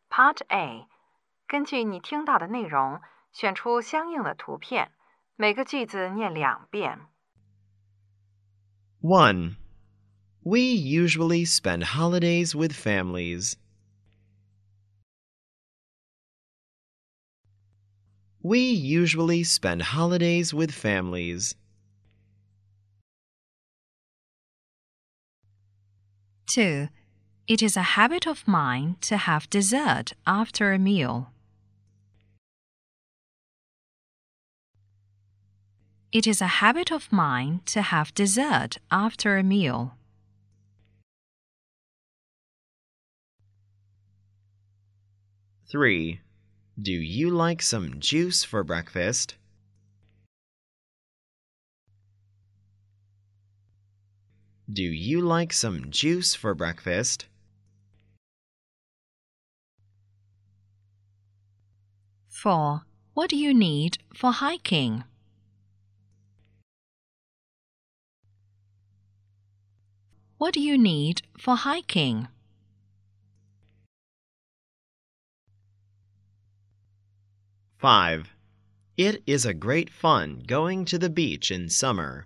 Part A，根据你听到的内容，选出相应的图片，每个句子念2遍。 1. We usually spend holidays with families. We usually spend holidays with families. 2. It is a habit of mine to have dessert after a meal. It is a habit of mine to have dessert after a meal. 3. Do you like some juice for breakfast? Do you like some juice for breakfast? 4. What do you need for hiking? What do you need for hiking? 5. It is a great fun going to the beach in summer.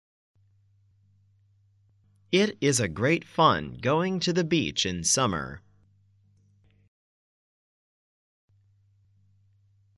It is a great fun going to the beach in summer.